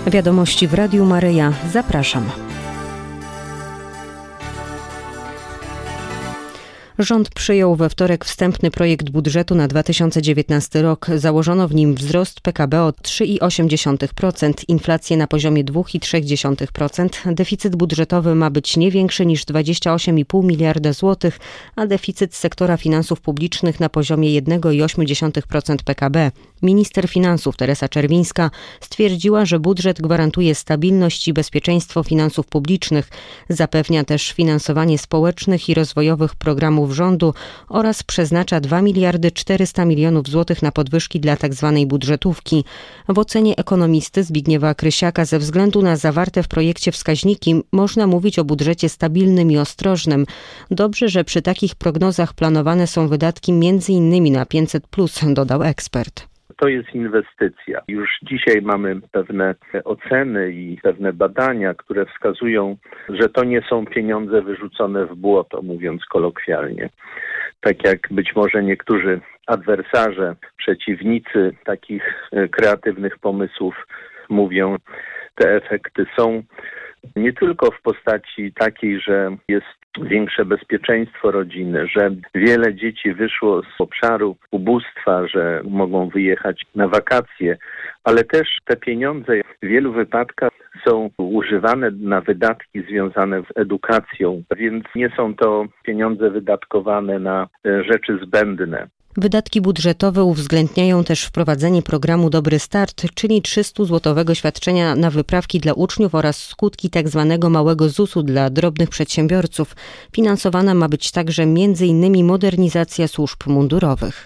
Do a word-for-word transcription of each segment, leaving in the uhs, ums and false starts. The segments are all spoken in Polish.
Wiadomości w Radiu Maryja. Zapraszam. Rząd przyjął we wtorek wstępny projekt budżetu na dwa tysiące dziewiętnasty rok. Założono w nim wzrost P K B o trzy i osiem dziesiątych procent, inflację na poziomie dwa i trzy dziesiątych procent. Deficyt budżetowy ma być nie większy niż dwadzieścia osiem i pół miliarda złotych, a deficyt sektora finansów publicznych na poziomie jeden i osiem dziesiątych procent P K B. Minister finansów Teresa Czerwińska stwierdziła, że budżet gwarantuje stabilność i bezpieczeństwo finansów publicznych, zapewnia też finansowanie społecznych i rozwojowych programów rządu oraz przeznacza dwa miliardy czterysta milionów złotych na podwyżki dla tzw. budżetówki. W ocenie ekonomisty Zbigniewa Krysiaka ze względu na zawarte w projekcie wskaźniki można mówić o budżecie stabilnym i ostrożnym. Dobrze, że przy takich prognozach planowane są wydatki między innymi na pięćset plus, dodał ekspert. To jest inwestycja. Już dzisiaj mamy pewne oceny i pewne badania, które wskazują, że to nie są pieniądze wyrzucone w błoto, mówiąc kolokwialnie. Tak jak być może niektórzy adwersarze, przeciwnicy takich kreatywnych pomysłów mówią, te efekty są nie tylko w postaci takiej, że jest większe bezpieczeństwo rodziny, że wiele dzieci wyszło z obszaru ubóstwa, że mogą wyjechać na wakacje, ale też te pieniądze w wielu wypadkach są używane na wydatki związane z edukacją, więc nie są to pieniądze wydatkowane na rzeczy zbędne. Wydatki budżetowe uwzględniają też wprowadzenie programu Dobry Start, czyli trzystuzłotowego świadczenia na wyprawki dla uczniów oraz skutki tzw. małego zusu dla drobnych przedsiębiorców. Finansowana ma być także między innymi modernizacja służb mundurowych.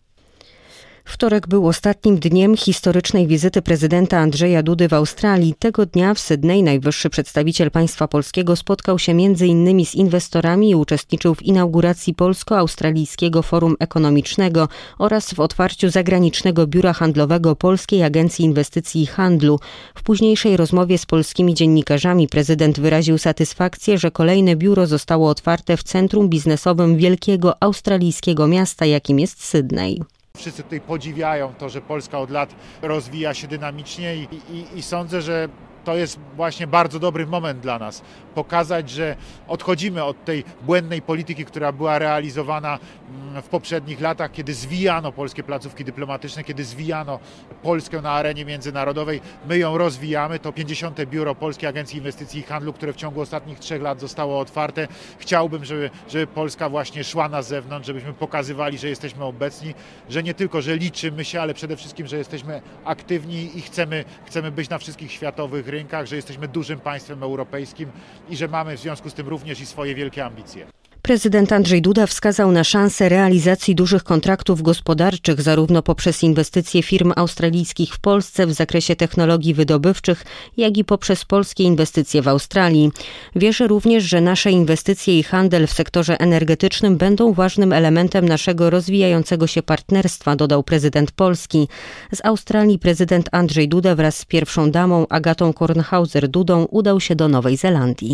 Wtorek był ostatnim dniem historycznej wizyty prezydenta Andrzeja Dudy w Australii. Tego dnia w Sydney najwyższy przedstawiciel państwa polskiego spotkał się między innymi z inwestorami i uczestniczył w inauguracji Polsko-Australijskiego Forum Ekonomicznego oraz w otwarciu zagranicznego biura handlowego Polskiej Agencji Inwestycji i Handlu. W późniejszej rozmowie z polskimi dziennikarzami prezydent wyraził satysfakcję, że kolejne biuro zostało otwarte w centrum biznesowym wielkiego australijskiego miasta, jakim jest Sydney. Wszyscy tutaj podziwiają to, że Polska od lat rozwija się dynamicznie i, i, i sądzę, że to jest właśnie bardzo dobry moment dla nas. Pokazać, że odchodzimy od tej błędnej polityki, która była realizowana w poprzednich latach, kiedy zwijano polskie placówki dyplomatyczne, kiedy zwijano Polskę na arenie międzynarodowej. My ją rozwijamy. To pięćdziesiąte biuro Polskiej Agencji Inwestycji i Handlu, które w ciągu ostatnich trzech lat zostało otwarte. Chciałbym, żeby, żeby Polska właśnie szła na zewnątrz, żebyśmy pokazywali, że jesteśmy obecni, że nie tylko, że liczymy się, ale przede wszystkim, że jesteśmy aktywni i chcemy, chcemy być na wszystkich światowych rynkach, że jesteśmy dużym państwem europejskim i że mamy w związku z tym również i swoje wielkie ambicje. Prezydent Andrzej Duda wskazał na szansę realizacji dużych kontraktów gospodarczych zarówno poprzez inwestycje firm australijskich w Polsce w zakresie technologii wydobywczych, jak i poprzez polskie inwestycje w Australii. Wierzę również, że nasze inwestycje i handel w sektorze energetycznym będą ważnym elementem naszego rozwijającego się partnerstwa, dodał prezydent Polski. Z Australii prezydent Andrzej Duda wraz z pierwszą damą Agatą Kornhauser-Dudą udał się do Nowej Zelandii.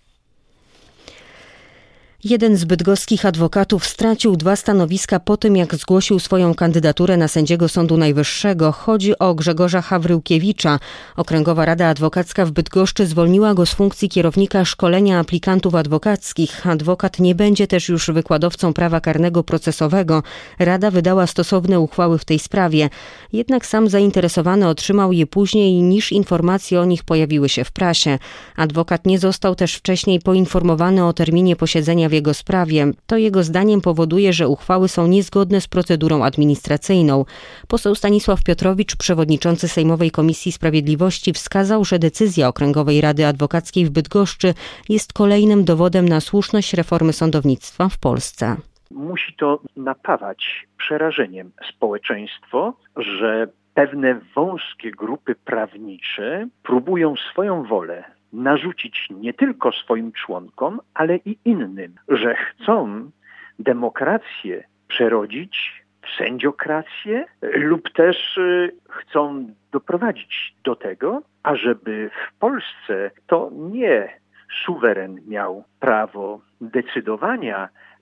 Jeden z bydgoskich adwokatów stracił dwa stanowiska po tym, jak zgłosił swoją kandydaturę na sędziego Sądu Najwyższego. Chodzi o Grzegorza Hawryłkiewicza. Okręgowa Rada Adwokacka w Bydgoszczy zwolniła go z funkcji kierownika szkolenia aplikantów adwokackich. Adwokat nie będzie też już wykładowcą prawa karnego procesowego. Rada wydała stosowne uchwały w tej sprawie. Jednak sam zainteresowany otrzymał je później, niż informacje o nich pojawiły się w prasie. Adwokat nie został też wcześniej poinformowany o terminie posiedzenia w jego sprawie. To jego zdaniem powoduje, że uchwały są niezgodne z procedurą administracyjną. Poseł Stanisław Piotrowicz, przewodniczący Sejmowej Komisji Sprawiedliwości, wskazał, że decyzja Okręgowej Rady Adwokackiej w Bydgoszczy jest kolejnym dowodem na słuszność reformy sądownictwa w Polsce. Musi to napawać przerażeniem społeczeństwo, że pewne wąskie grupy prawnicze próbują swoją wolę narzucić nie tylko swoim członkom, ale i innym, że chcą demokrację przerodzić w sędziokrację lub też chcą doprowadzić do tego, ażeby w Polsce to nie suweren miał prawo decydowania,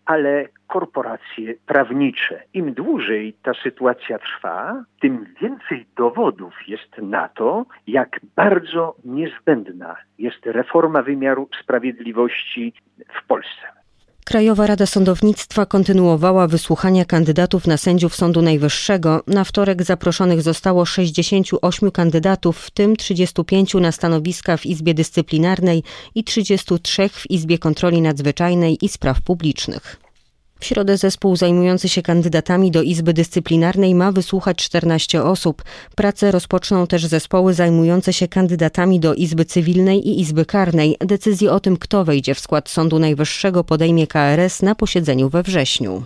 ale korporacje prawnicze. Im dłużej ta sytuacja trwa, tym więcej dowodów jest na to, jak bardzo niezbędna jest reforma wymiaru sprawiedliwości w Polsce. Krajowa Rada Sądownictwa kontynuowała wysłuchania kandydatów na sędziów Sądu Najwyższego. Na wtorek zaproszonych zostało sześćdziesięciu ośmiu kandydatów, w tym trzydziestu pięciu na stanowiska w Izbie Dyscyplinarnej i trzydziestu trzech w Izbie Kontroli Nadzwyczajnej i Spraw Publicznych. W środę zespół zajmujący się kandydatami do Izby Dyscyplinarnej ma wysłuchać czternaście osób. Pracę rozpoczną też zespoły zajmujące się kandydatami do Izby Cywilnej i Izby Karnej. Decyzję o tym, kto wejdzie w skład Sądu Najwyższego, podejmie K R S na posiedzeniu we wrześniu.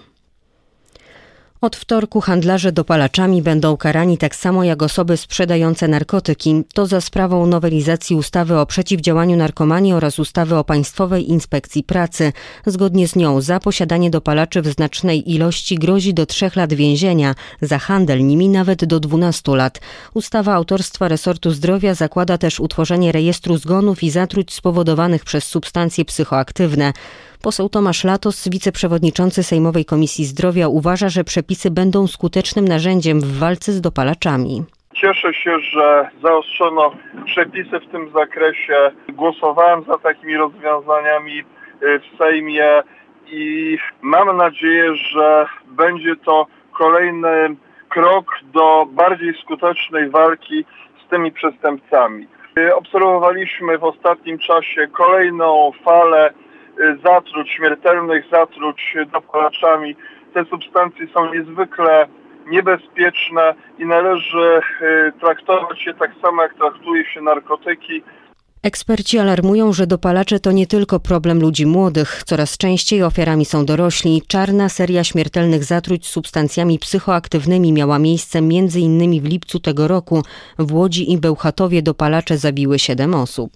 Od wtorku handlarze dopalaczami będą karani tak samo jak osoby sprzedające narkotyki. To za sprawą nowelizacji ustawy o przeciwdziałaniu narkomanii oraz ustawy o Państwowej Inspekcji Pracy. Zgodnie z nią za posiadanie dopalaczy w znacznej ilości grozi do trzech lat więzienia, za handel nimi nawet do dwunastu lat. Ustawa autorstwa resortu zdrowia zakłada też utworzenie rejestru zgonów i zatruć spowodowanych przez substancje psychoaktywne. Poseł Tomasz Latos, wiceprzewodniczący Sejmowej Komisji Zdrowia, uważa, że przepisy będą skutecznym narzędziem w walce z dopalaczami. Cieszę się, że zaostrzono przepisy w tym zakresie. Głosowałem za takimi rozwiązaniami w Sejmie i mam nadzieję, że będzie to kolejny krok do bardziej skutecznej walki z tymi przestępcami. Obserwowaliśmy w ostatnim czasie kolejną falę zatruć, śmiertelnych zatruć dopalaczami. Te substancje są niezwykle niebezpieczne i należy traktować je tak samo, jak traktuje się narkotyki. Eksperci alarmują, że dopalacze to nie tylko problem ludzi młodych. Coraz częściej ofiarami są dorośli. Czarna seria śmiertelnych zatruć substancjami psychoaktywnymi miała miejsce między innymi w lipcu tego roku. W Łodzi i Bełchatowie dopalacze zabiły siedem osób.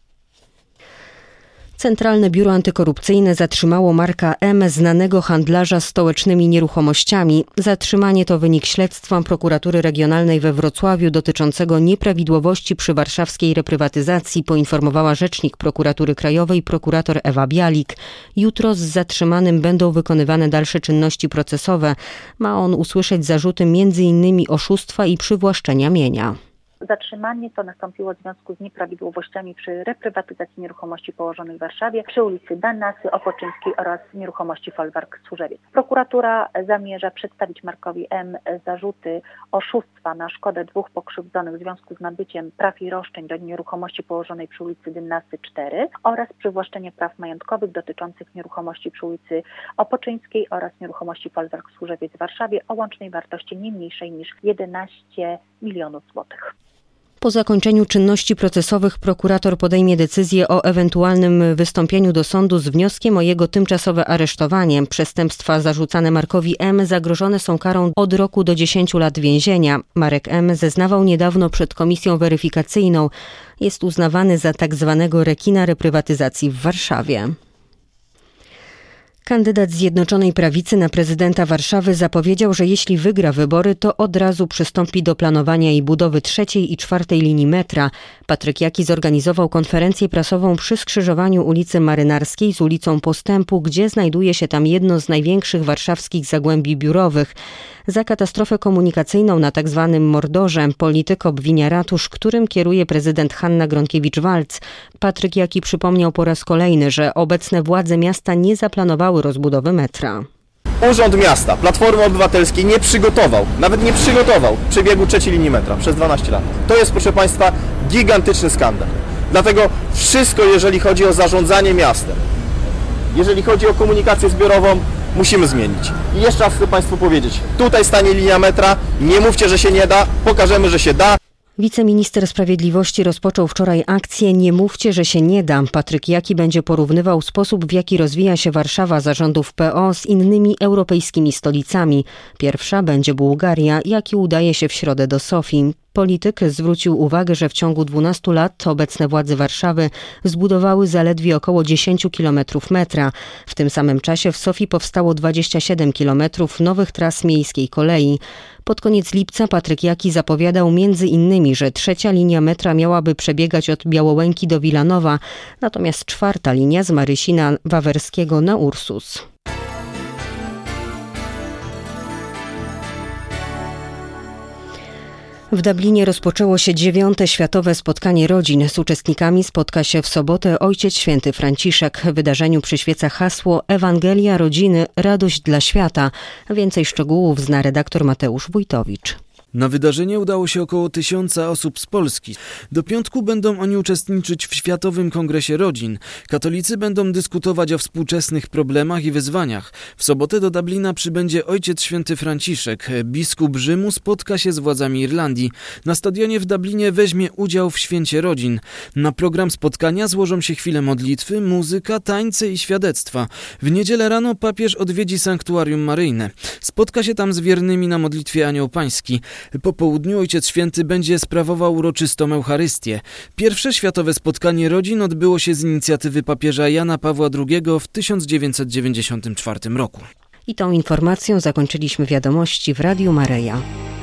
Centralne Biuro Antykorupcyjne zatrzymało Marka M., znanego handlarza stołecznymi nieruchomościami. Zatrzymanie to wynik śledztwa Prokuratury Regionalnej we Wrocławiu dotyczącego nieprawidłowości przy warszawskiej reprywatyzacji, poinformowała rzecznik Prokuratury Krajowej prokurator Ewa Bialik. Jutro z zatrzymanym będą wykonywane dalsze czynności procesowe. Ma on usłyszeć zarzuty między innymi oszustwa i przywłaszczenia mienia. Zatrzymanie to nastąpiło w związku z nieprawidłowościami przy reprywatyzacji nieruchomości położonych w Warszawie, przy ulicy Danasy, Opoczyńskiej oraz nieruchomości Folwark Służewiec. Prokuratura zamierza przedstawić Markowi M. zarzuty oszustwa na szkodę dwóch pokrzywdzonych w związku z nabyciem praw i roszczeń do nieruchomości położonej przy ulicy Dynasy cztery oraz przywłaszczenie praw majątkowych dotyczących nieruchomości przy ulicy Opoczyńskiej oraz nieruchomości Folwark Służewiec w Warszawie o łącznej wartości nie mniejszej niż jedenaście milionów złotych. Po zakończeniu czynności procesowych prokurator podejmie decyzję o ewentualnym wystąpieniu do sądu z wnioskiem o jego tymczasowe aresztowanie. Przestępstwa zarzucane Markowi M. zagrożone są karą od roku do dziesięciu lat więzienia. Marek M. zeznawał niedawno przed komisją weryfikacyjną. Jest uznawany za tak zwanego rekina reprywatyzacji w Warszawie. Kandydat Zjednoczonej Prawicy na prezydenta Warszawy zapowiedział, że jeśli wygra wybory, to od razu przystąpi do planowania i budowy trzeciej i czwartej linii metra. Patryk Jaki zorganizował konferencję prasową przy skrzyżowaniu ulicy Marynarskiej z ulicą Postępu, gdzie znajduje się tam jedno z największych warszawskich zagłębi biurowych. Za katastrofę komunikacyjną na tzw. Mordorze polityk obwinia ratusz, którym kieruje prezydent Hanna Gronkiewicz-Waltz. Patryk Jaki przypomniał po raz kolejny, że obecne władze miasta nie zaplanowały rozbudowy metra. Urząd Miasta Platformy Obywatelskiej nie przygotował, nawet nie przygotował przebiegu trzeciej linii metra przez dwanaście lat. To jest, proszę Państwa, gigantyczny skandal. Dlatego wszystko, jeżeli chodzi o zarządzanie miastem, jeżeli chodzi o komunikację zbiorową, musimy zmienić. I jeszcze raz chcę Państwu powiedzieć, tutaj stanie linia metra, nie mówcie, że się nie da, pokażemy, że się da. Wiceminister Sprawiedliwości rozpoczął wczoraj akcję Nie mówcie, że się nie da. Patryk Jaki będzie porównywał sposób, w jaki rozwija się Warszawa za rządów P O z innymi europejskimi stolicami. Pierwsza będzie Bułgaria, Jaki udaje się w środę do Sofii. Polityk zwrócił uwagę, że w ciągu dwunastu lat obecne władze Warszawy zbudowały zaledwie około dziesięć kilometrów metra. W tym samym czasie w Sofii powstało dwadzieścia siedem kilometrów nowych tras miejskiej kolei. Pod koniec lipca Patryk Jaki zapowiadał między innymi, że trzecia linia metra miałaby przebiegać od Białołęki do Wilanowa, natomiast czwarta linia z Marysina Wawerskiego na Ursus. W Dublinie rozpoczęło się dziewiąte Światowe Spotkanie Rodzin. Z uczestnikami spotka się w sobotę Ojciec Święty Franciszek. Wydarzeniu przyświeca hasło Ewangelia Rodziny – Radość dla świata. Więcej szczegółów zna redaktor Mateusz Wójtowicz. Na wydarzenie udało się około tysiąca osób z Polski. Do piątku będą oni uczestniczyć w Światowym Kongresie Rodzin. Katolicy będą dyskutować o współczesnych problemach i wyzwaniach. W sobotę do Dublina przybędzie Ojciec Święty Franciszek. Biskup Rzymu spotka się z władzami Irlandii. Na stadionie w Dublinie weźmie udział w Święcie Rodzin. Na program spotkania złożą się chwile modlitwy, muzyka, tańce i świadectwa. W niedzielę rano papież odwiedzi sanktuarium maryjne. Spotka się tam z wiernymi na modlitwie Anioł Pański. Po południu Ojciec Święty będzie sprawował uroczystą Eucharystię. Pierwsze Światowe Spotkanie Rodzin odbyło się z inicjatywy papieża Jana Pawła drugiego w tysiąc dziewięćset dziewięćdziesiątym czwartym roku. I tą informacją zakończyliśmy wiadomości w Radiu Maryja.